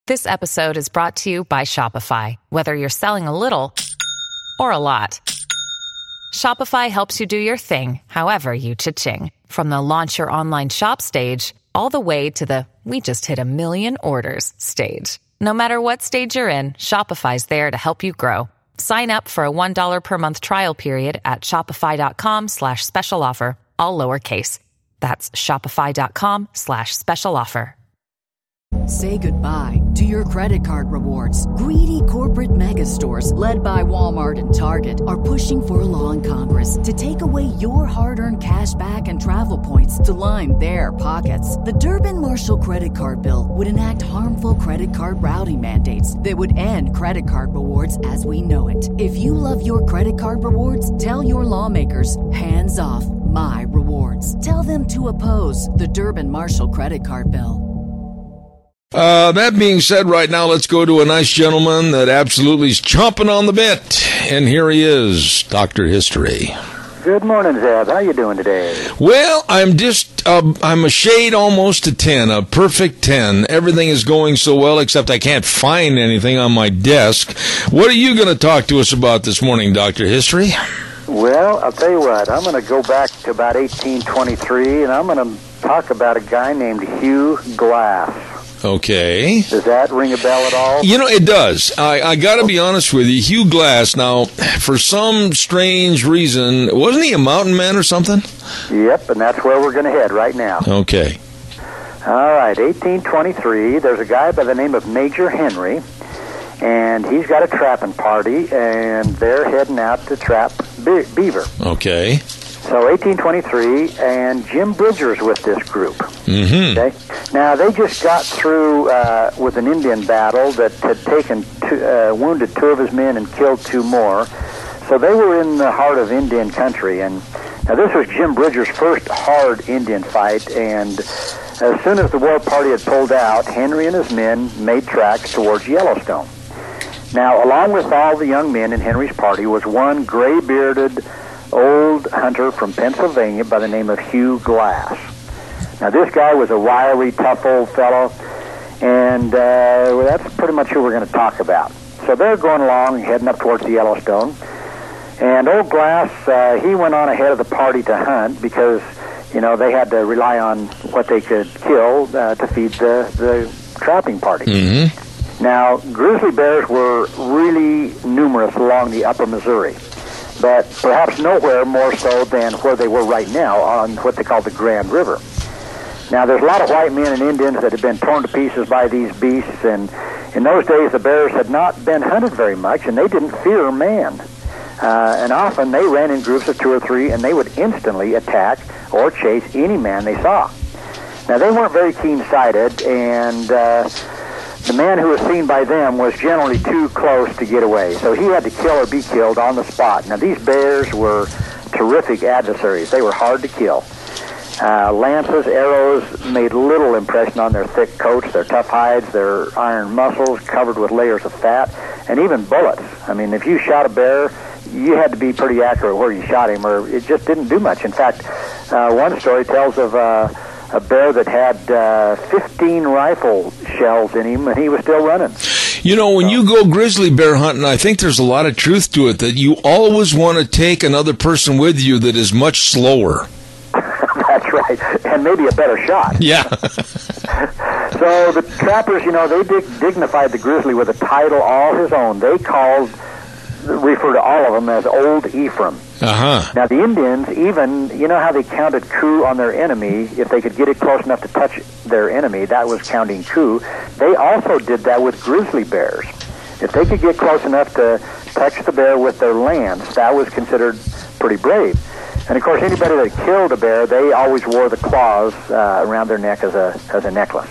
This episode is brought to you by Shopify. Whether you're selling a little or a lot, Shopify helps you do your thing, however you cha-ching. From the launch your online shop stage, all the way to the we just hit 1 million orders stage. No matter what stage you're in, Shopify's there to help you grow. Sign up for a $1 per month trial period at shopify.com/special offer, all lowercase. That's shopify.com/special offer. Say goodbye to your credit card rewards. Greedy corporate mega stores, led by Walmart and Target, are pushing for a law in Congress to take away your hard-earned cash back and travel points to line their pockets. The Durbin-Marshall credit card bill would enact harmful credit card routing mandates that would end credit card rewards as we know it. If you love your credit card rewards, tell your lawmakers, hands off my rewards. Tell them to oppose the Durbin-Marshall credit card bill. That being said, right now, let's go to a nice gentleman that absolutely is chomping on the bit. And here he is, Dr. History. Good morning, Zeb. How you doing today? Well, I'm a shade almost to 10, a perfect 10. Everything is going so well, except I can't find anything on my desk. What are you going to talk to us about this morning, Dr. History? Well, I'll tell you what. I'm going to go back to about 1823, and I'm going to talk about a guy named Hugh Glass. Okay. Does that ring a bell at all? You know, it does. I got to be honest with you. Hugh Glass, now, for some strange reason, wasn't he a mountain man or something? Yep, and that's where we're going to head right now. Okay. All right, 1823, there's a guy by the name of Major Henry, and he's got a trapping party, and they're heading out to trap beaver. Okay. So 1823, and Jim Bridger's with this group. Mm-hmm. Okay. Now, they just got through with an Indian battle that had wounded 2 of his men and killed 2 more. So they were in the heart of Indian country. And now this was Jim Bridger's first hard Indian fight. And as soon as the war party had pulled out, Henry and his men made tracks towards Yellowstone. Now, along with all the young men in Henry's party was one gray-bearded old hunter from Pennsylvania by the name of Hugh Glass. Now, this guy was a wiry, tough old fellow, and that's pretty much who we're going to talk about. So they're going along, heading up towards the Yellowstone, and old Glass, he went on ahead of the party to hunt because, you know, they had to rely on what they could kill to feed the trapping party. Mm-hmm. Now, grizzly bears were really numerous along the upper Missouri, but perhaps nowhere more so than where they were right now on what they call the Grand River. Now, there's a lot of white men and Indians that had been torn to pieces by these beasts, and in those days the bears had not been hunted very much, and they didn't fear man. And often they ran in groups of 2 or 3, and they would instantly attack or chase any man they saw. Now, they weren't very keen-sighted, and the man who was seen by them was generally too close to get away, so he had to kill or be killed on the spot. Now, these bears were terrific adversaries. They were hard to kill. Lances, arrows made little impression on their thick coats, their tough hides, their iron muscles covered with layers of fat, and even bullets. I mean, if you shot a bear, you had to be pretty accurate where you shot him, or it just didn't do much. In fact, one story tells of a bear that had 15 rifle shells in him, and he was still running. You know, when you go grizzly bear hunting, I think there's a lot of truth to it, that you always want to take another person with you that is much slower. That's right, and maybe a better shot. Yeah. So the trappers, you know, they dignified the grizzly with a title all his own. They refer to all of them as Old Ephraim. Uh-huh. Now, the Indians, even, you know how they counted coup on their enemy? If they could get it close enough to touch their enemy, that was counting coup. They also did that with grizzly bears. If they could get close enough to touch the bear with their lance, that was considered pretty brave. And, of course, anybody that killed a bear, they always wore the claws around their neck as a necklace.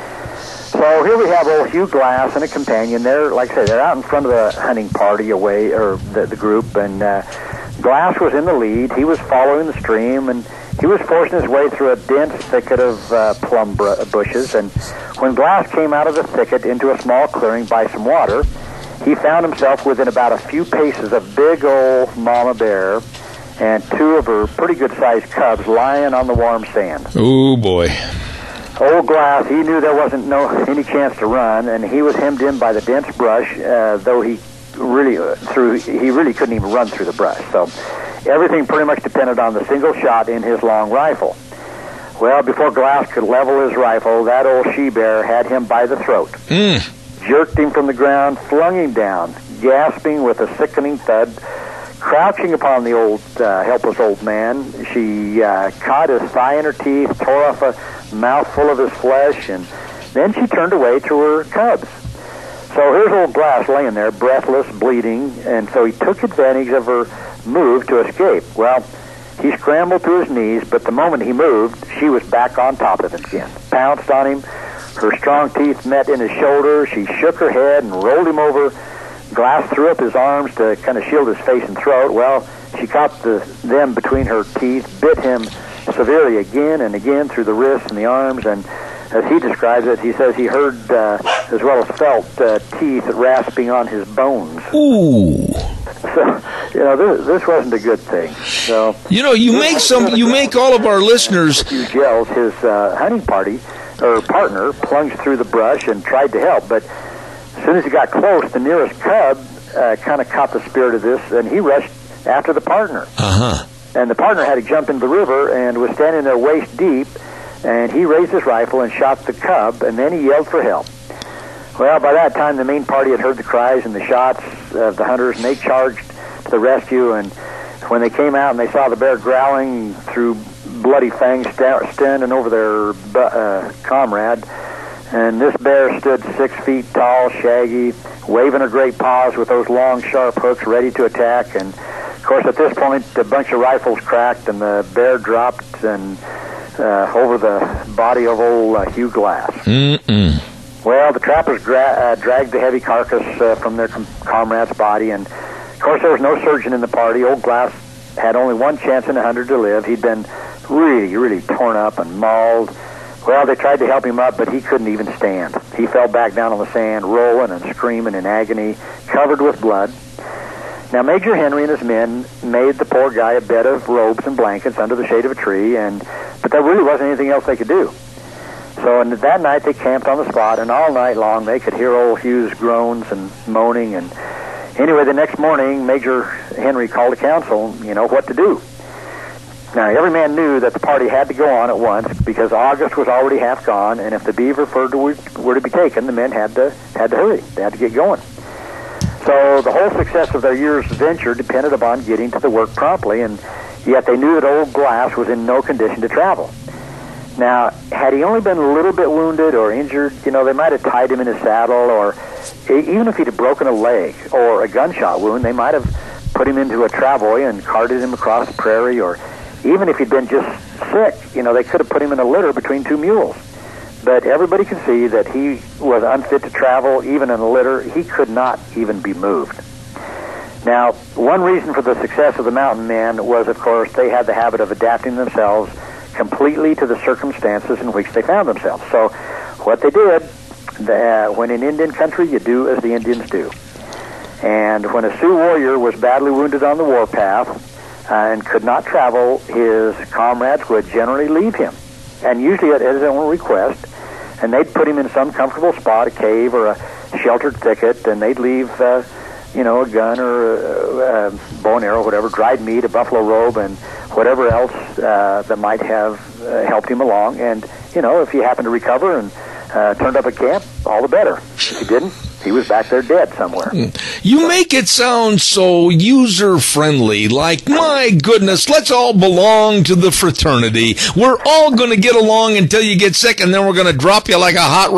So here we have old Hugh Glass and a companion. They're, like I say, they're out in front of the hunting party away, or the group, and Glass was in the lead. He was following the stream, and he was forcing his way through a dense thicket of plum bushes. And when Glass came out of the thicket into a small clearing by some water, he found himself within about a few paces of big old mama bear and 2 of her pretty good-sized cubs lying on the warm sand. Oh, boy. Old Glass, he knew there wasn't any chance to run, and he was hemmed in by the dense brush, though he really couldn't even run through the brush. So everything pretty much depended on the single shot in his long rifle. Well, before Glass could level his rifle, that old she-bear had him by the throat, jerked him from the ground, flung him down, gasping with a sickening thud. Crouching upon the helpless old man, she caught his thigh in her teeth, tore off a mouthful of his flesh, and then she turned away to her cubs. So here's old Glass laying there, breathless, bleeding, and so he took advantage of her move to escape. Well, he scrambled to his knees, but the moment he moved, she was back on top of him again, pounced on him. Her strong teeth met in his shoulder. She shook her head and rolled him over. Glass threw up his arms to kind of shield his face and throat. Well, she caught them between her teeth, bit him severely again and again through the wrists and the arms, and as he describes it, he says he heard, as well as felt, teeth rasping on his bones. Ooh. So, this wasn't a good thing. So, you make all of our listeners... A few gels, his hunting party, or partner, plunged through the brush and tried to help, but as soon as he got close, the nearest cub kind of caught the spirit of this, and he rushed after the partner. Uh-huh. And the partner had to jump into the river and was standing there waist deep, and he raised his rifle and shot the cub, and then he yelled for help. Well, by that time, the main party had heard the cries and the shots of the hunters, and they charged to the rescue, and when they came out and they saw the bear growling through bloody fangs, standing over their comrade, and this bear stood 6 feet tall, shaggy, waving her great paws with those long, sharp hooks ready to attack. And, of course, at this point, a bunch of rifles cracked, and the bear dropped and over the body of old Hugh Glass. Mm-mm. Well, the trappers dragged the heavy carcass from their comrade's body, and, of course, there was no surgeon in the party. Old Glass had only one chance in 100 to live. He'd been really, really torn up and mauled. Well, they tried to help him up, but he couldn't even stand. He fell back down on the sand, rolling and screaming in agony, covered with blood. Now, Major Henry and his men made the poor guy a bed of robes and blankets under the shade of a tree, but there really wasn't anything else they could do. So that night they camped on the spot, and all night long they could hear old Hugh's groans and moaning. And anyway, the next morning, Major Henry called a council, what to do. Now, every man knew that the party had to go on at once because August was already half gone, and if the beaver fur were to be taken, the men had to hurry. They had to get going. So the whole success of their year's venture depended upon getting to the work promptly, and yet they knew that old Glass was in no condition to travel. Now, had he only been a little bit wounded or injured, they might have tied him in his saddle, or even if he'd have broken a leg or a gunshot wound, they might have put him into a travois and carted him across the prairie, or even if he'd been just sick, they could have put him in a litter between two mules. But everybody could see that he was unfit to travel, even in a litter. He could not even be moved. Now, one reason for the success of the mountain men was, of course, they had the habit of adapting themselves completely to the circumstances in which they found themselves. So what they did, when in Indian country, you do as the Indians do. And when a Sioux warrior was badly wounded on the warpath and could not travel, his comrades would generally leave him, and usually at his own request, and they'd put him in some comfortable spot, a cave or a sheltered thicket, and they'd leave, a gun or a bow and arrow, whatever, dried meat, a buffalo robe, and whatever else that might have helped him along. And, if he happened to recover and turned up at camp, all the better. If he didn't, he was back there dead somewhere. You make it sound so user-friendly, like, my goodness, let's all belong to the fraternity. We're all going to get along until you get sick, and then we're going to drop you like a hot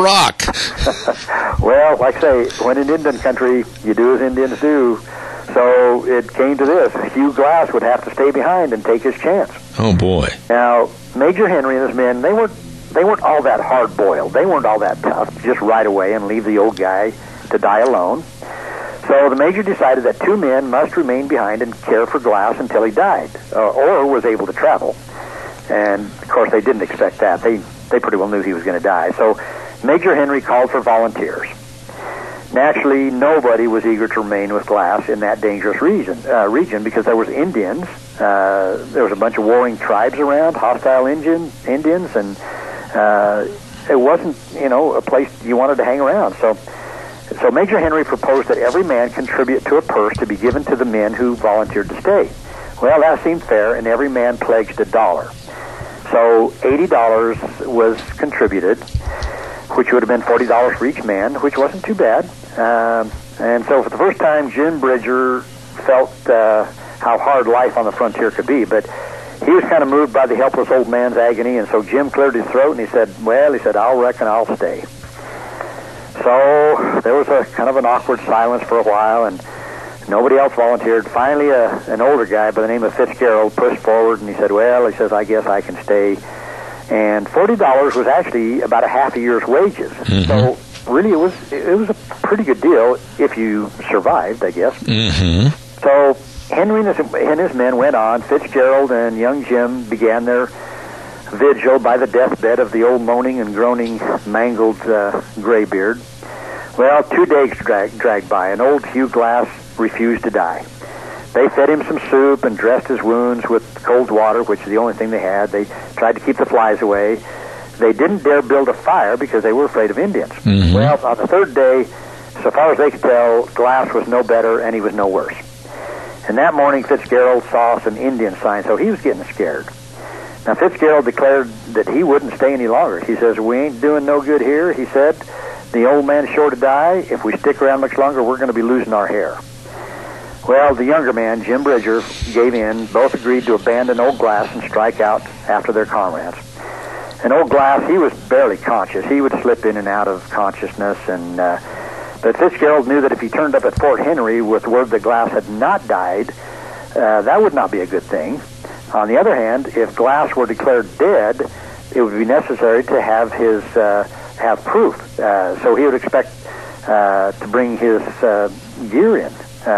rock. Well, like I say, when in Indian country, you do as Indians do. So it came to this. Hugh Glass would have to stay behind and take his chance. Oh, boy. Now, Major Henry and his men, they weren't all that hard-boiled. They weren't all that tough, just right away and leave the old guy to die alone. So the major decided that 2 men must remain behind and care for Glass until he died, or was able to travel. And, of course, they didn't expect that. They pretty well knew he was going to die. So Major Henry called for volunteers. Naturally, nobody was eager to remain with Glass in that dangerous region because there was Indians. There was a bunch of warring tribes around, hostile Indians, and it wasn't, a place you wanted to hang around. So Major Henry proposed that every man contribute to a purse to be given to the men who volunteered to stay. Well, that seemed fair, and every man pledged $1. So $80 was contributed, which would have been $40 for each man, which wasn't too bad. And so for the first time, Jim Bridger felt how hard life on the frontier could be, but he was kind of moved by the helpless old man's agony, and so Jim cleared his throat, and he said, I reckon I'll stay. So there was a kind of an awkward silence for a while, and nobody else volunteered. Finally, an older guy by the name of Fitzgerald pushed forward, and he said, I guess I can stay. And $40 was actually about a half a year's wages. Mm-hmm. So really, it was a pretty good deal if you survived, I guess. Mm-hmm. So Henry and his men went on. Fitzgerald and young Jim began their vigil by the deathbed of the old moaning and groaning, mangled graybeard. Well, 2 days dragged by, and old Hugh Glass refused to die. They fed him some soup and dressed his wounds with cold water, which is the only thing they had. They tried to keep the flies away. They didn't dare build a fire because they were afraid of Indians. Mm-hmm. Well, on the third day, so far as they could tell, Glass was no better and he was no worse. And that morning, Fitzgerald saw some Indian signs, so he was getting scared. Now, Fitzgerald declared that he wouldn't stay any longer. He says, we ain't doing no good here, he said. The old man's sure to die. If we stick around much longer, we're going to be losing our hair. Well, the younger man, Jim Bridger, gave in. Both agreed to abandon Old Glass and strike out after their comrades. And Old Glass, he was barely conscious. He would slip in and out of consciousness. But Fitzgerald knew that if he turned up at Fort Henry with word that Glass had not died, that would not be a good thing. On the other hand, if Glass were declared dead, it would be necessary to have his have proof. So he would expect to bring his gear in.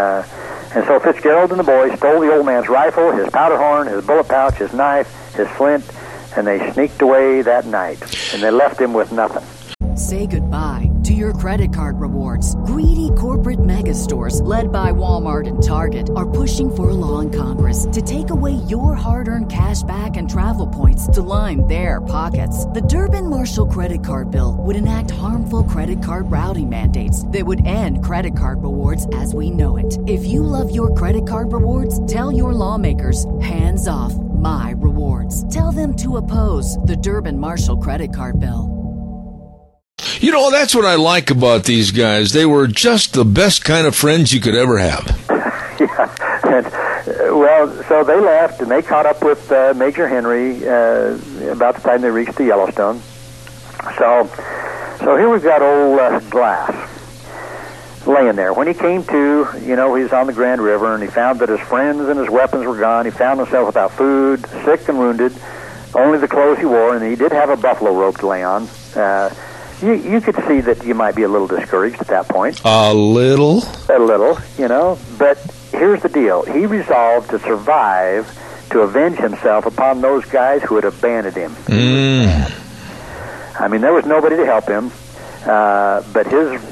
And so Fitzgerald and the boys stole the old man's rifle, his powder horn, his bullet pouch, his knife, his flint, and they sneaked away that night. And they left him with nothing. Say goodbye to your credit card rewards. Greedy corporate mega stores, led by Walmart and Target, are pushing for a law in Congress to take away your hard-earned cash back and travel points to line their pockets. The Durbin-Marshall credit card bill would enact harmful credit card routing mandates that would end credit card rewards as we know it. If you love your credit card rewards, tell your lawmakers, hands off my rewards. Tell them to oppose the Durbin-Marshall credit card bill. That's what I like about these guys. They were just the best kind of friends you could ever have. Well, so they left, and they caught up with Major Henry about the time they reached the Yellowstone. So here we've got old Glass laying there. When he came to, he was on the Grand River, and he found that his friends and his weapons were gone. He found himself without food, sick and wounded, only the clothes he wore, and he did have a buffalo rope to lay on. You could see that you might be a little discouraged at that point. A little, but here's the deal. He resolved to survive, to avenge himself upon those guys who had abandoned him. I mean, there was nobody to help him, but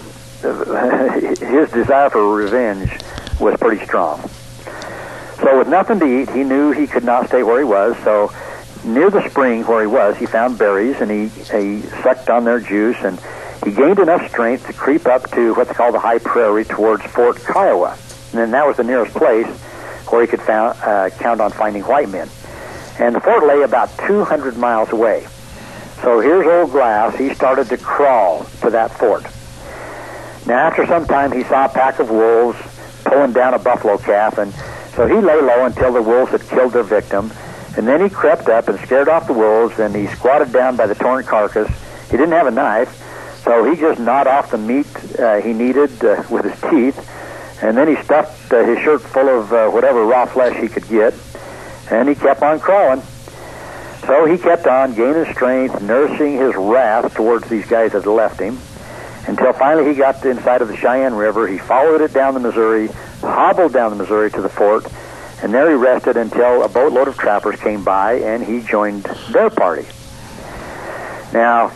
his desire for revenge was pretty strong. So with nothing to eat, he knew he could not stay where he was, so near the spring where he was, he found berries, and he sucked on their juice, and he gained enough strength to creep up to what's called the High Prairie towards Fort Kiowa. And then that was the nearest place where he could count on finding white men. And the fort lay about 200 miles away. So here's old Glass. He started to crawl to that fort. Now, after some time, he saw a pack of wolves pulling down a buffalo calf, and so he lay low until the wolves had killed their victim. And then he crept up and scared off the wolves, and he squatted down by the torn carcass. He didn't have a knife, so he just gnawed off the meat he needed with his teeth, and then he stuffed his shirt full of whatever raw flesh he could get, and he kept on crawling. So he kept on gaining strength, nursing his wrath towards these guys that had left him, until finally he got inside of the Cheyenne River. He followed it down the Missouri, hobbled down the Missouri to the fort, and there he rested until a boatload of trappers came by, and he joined their party. Now,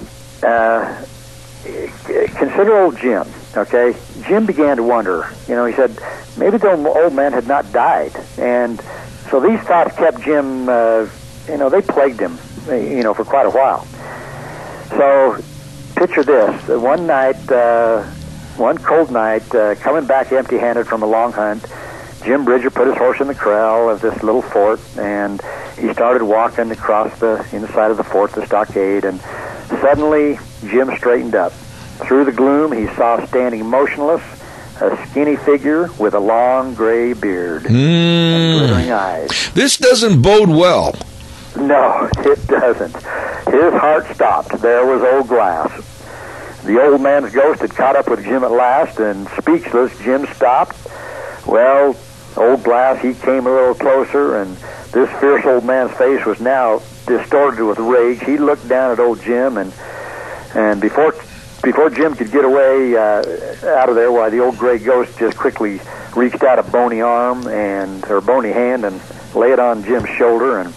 consider old Jim, okay? Jim began to wonder. He said, maybe the old man had not died. And so these thoughts kept Jim, they plagued him, for quite a while. So picture this. One night, one cold night, coming back empty-handed from a long hunt, Jim Bridger put his horse in the corral of this little fort, and he started walking across the inside of the fort, the stockade, and suddenly Jim straightened up. Through the gloom, he saw standing motionless a skinny figure with a long gray beard and glittering eyes. This doesn't bode well. No, it doesn't. His heart stopped. There was Old Glass. The old man's ghost had caught up with Jim at last, and speechless, Jim stopped. Well, Old Glass, he came a little closer, and this fierce old man's face was now distorted with rage. He looked down at old Jim, and before Jim could get away out of there, why the old gray ghost just quickly reached out a bony arm or bony hand and lay it on Jim's shoulder. And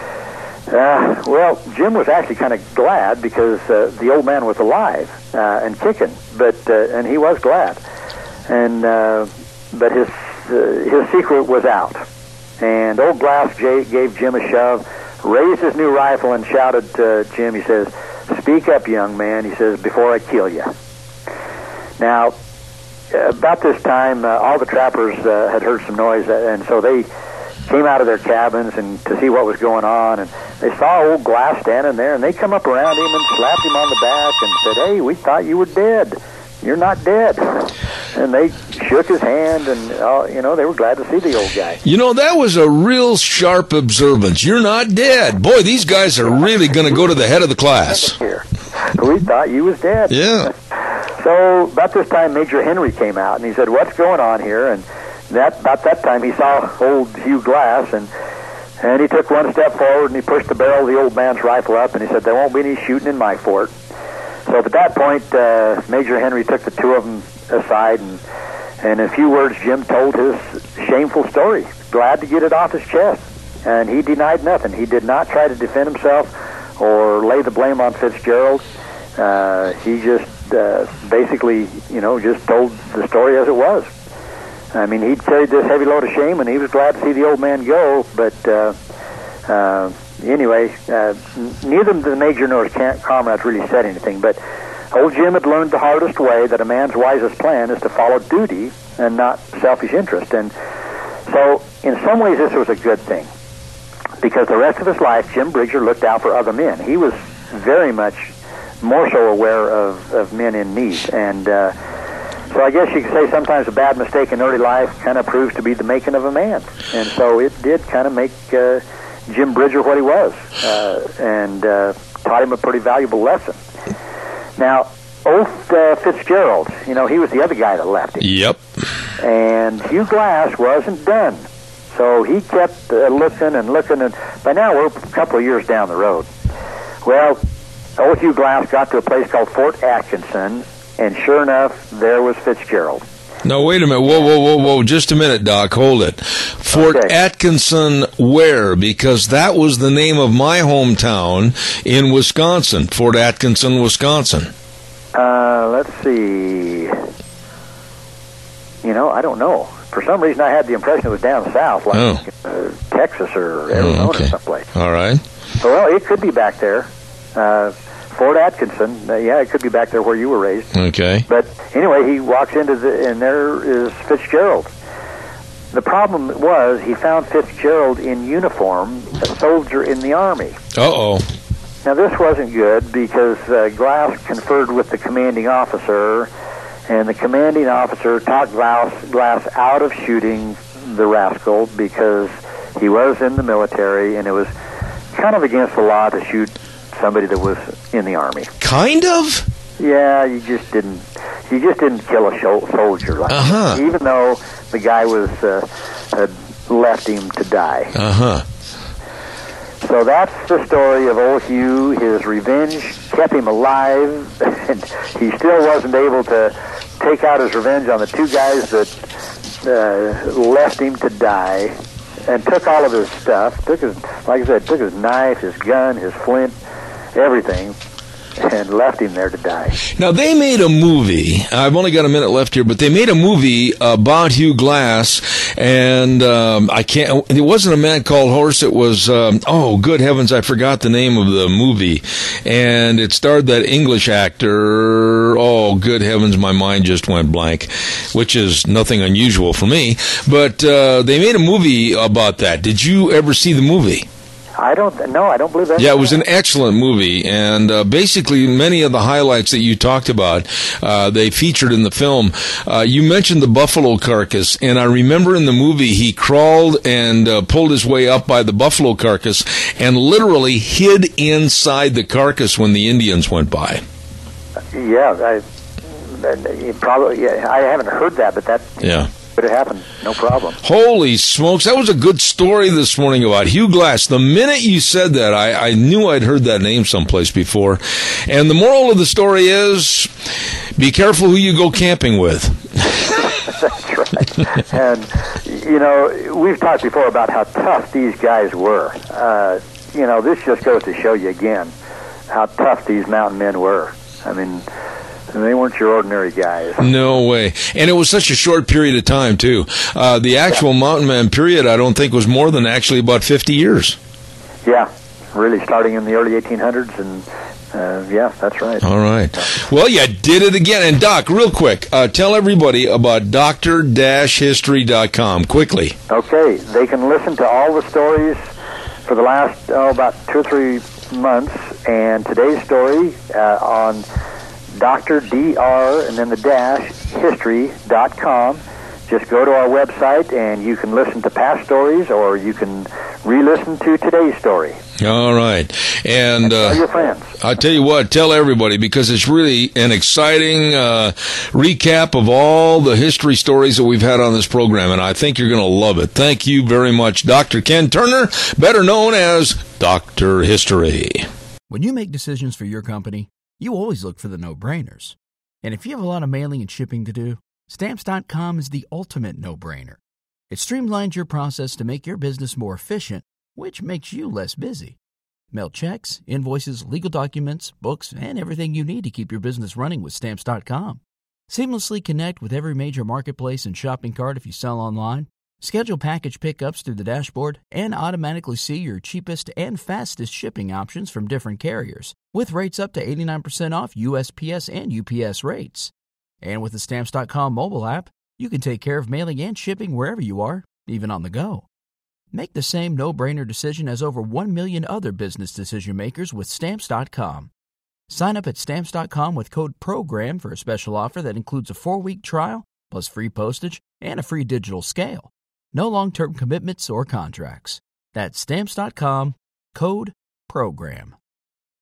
well, Jim was actually kind of glad because the old man was alive and kicking, and he was glad. And but his secret was out. And Old Glass gave Jim a shove, raised his new rifle, and shouted to Jim. He says, "Speak up, young man," he says, "before I kill you." Now, about this time, all the trappers had heard some noise, and so they came out of their cabins and to see what was going on, and they saw Old Glass standing there, and they come up around him and slapped him on the back and said, "Hey, we thought you were dead. You're not dead." And they shook his hand, and they were glad to see the old guy. That was a real sharp observance. You're not dead. Boy, these guys are really going to go to the head of the class. Here, we thought you was dead. Yeah. So about this time, Major Henry came out, and he said, "What's going on here?" And about that time, he saw old Hugh Glass, and he took one step forward, and he pushed the barrel of the old man's rifle up, and he said, "There won't be any shooting in my fort." So at that point, Major Henry took the two of them aside, and in a few words, Jim told his shameful story, glad to get it off his chest. And he denied nothing. He did not try to defend himself or lay the blame on Fitzgerald. He just basically, just told the story as it was. I mean, he'd carried this heavy load of shame, and he was glad to see the old man go, but anyway, neither the Major nor his comrades really said anything, but old Jim had learned the hardest way that a man's wisest plan is to follow duty and not selfish interest. And so, in some ways, this was a good thing, because the rest of his life, Jim Bridger looked out for other men. He was very much more so aware of men in need. And so I guess you could say sometimes a bad mistake in early life kind of proves to be the making of a man. And so it did kind of make Jim Bridger what he was, and taught him a pretty valuable lesson. Now, old Fitzgerald, he was the other guy that left him. Yep. And Hugh Glass wasn't done. So he kept looking, and by now we're a couple of years down the road. Well, old Hugh Glass got to a place called Fort Atkinson, and sure enough, there was Fitzgerald. No, wait a minute. Whoa. Just a minute, Doc. Hold it. Fort Atkinson where? Because that was the name of my hometown in Wisconsin. Fort Atkinson, Wisconsin. Let's see. I don't know. For some reason, I had the impression it was down south, like Texas or Arizona or someplace. All right. Well, it could be back there. Fort Atkinson, it could be back there where you were raised. Okay. But anyway, he walks into and there is Fitzgerald. The problem was he found Fitzgerald in uniform, a soldier in the Army. Uh-oh. Now, this wasn't good because Glass conferred with the commanding officer, and the commanding officer talked Glass out of shooting the rascal because he was in the military, and it was kind of against the law to shoot somebody that was in the Army. Kind of? Yeah, you just didn't kill a soldier like that, even though the guy had left him to die. So that's the story of old Hugh. His revenge kept him alive, and he still wasn't able to take out his revenge on the two guys that left him to die, and took all of his stuff. Took his knife, his gun, his flint, everything. and left him there to die. Now, they made a movie. I've only got a minute left here, but they made a movie about Hugh Glass, and it wasn't A Man Called Horse. It was, good heavens, I forgot the name of the movie. And it starred that English actor. Oh, good heavens, my mind just went blank, which is nothing unusual for me. But they made a movie about that. Did you ever see the movie? I don't believe that. Yeah, it was an excellent movie, and basically many of the highlights that you talked about, they featured in the film. You mentioned the buffalo carcass, and I remember in the movie he crawled and pulled his way up by the buffalo carcass and literally hid inside the carcass when the Indians went by. Yeah, I haven't heard that, but that... Yeah. Could have happened, no problem. Holy smokes, that was a good story this morning about Hugh Glass. The minute you said that, I knew I'd heard that name someplace before. And the moral of the story is, be careful who you go camping with. That's right. And, we've talked before about how tough these guys were. This just goes to show you again how tough these mountain men were. I mean... And they weren't your ordinary guys. No way. And it was such a short period of time, too. The actual mountain man period, I don't think, was more than actually about 50 years. Yeah, really starting in the early 1800s. And, yeah, that's right. All right. Well, you did it again. And, Doc, real quick, tell everybody about Dr-History.com, quickly. Okay. They can listen to all the stories for the last, about 2 or 3 months. And today's story on... Dr. and then the history.com. Just go to our website and you can listen to past stories or you can re-listen to today's story. All right. And tell your friends. I tell you what, tell everybody, because it's really an exciting recap of all the history stories that we've had on this program, and I think you're going to love it. Thank you very much, Dr. Ken Turner, better known as Dr. History. When you make decisions for your company, you always look for the no-brainers. And if you have a lot of mailing and shipping to do, Stamps.com is the ultimate no-brainer. It streamlines your process to make your business more efficient, which makes you less busy. Mail checks, invoices, legal documents, books, and everything you need to keep your business running with Stamps.com. Seamlessly connect with every major marketplace and shopping cart if you sell online. Schedule package pickups through the dashboard and automatically see your cheapest and fastest shipping options from different carriers, with rates up to 89% off USPS and UPS rates. And with the Stamps.com mobile app, you can take care of mailing and shipping wherever you are, even on the go. Make the same no-brainer decision as over 1 million other business decision makers with Stamps.com. Sign up at Stamps.com with code PROGRAM for a special offer that includes a 4-week trial, plus free postage and a free digital scale. No long-term commitments or contracts. That's Stamps.com, code PROGRAM.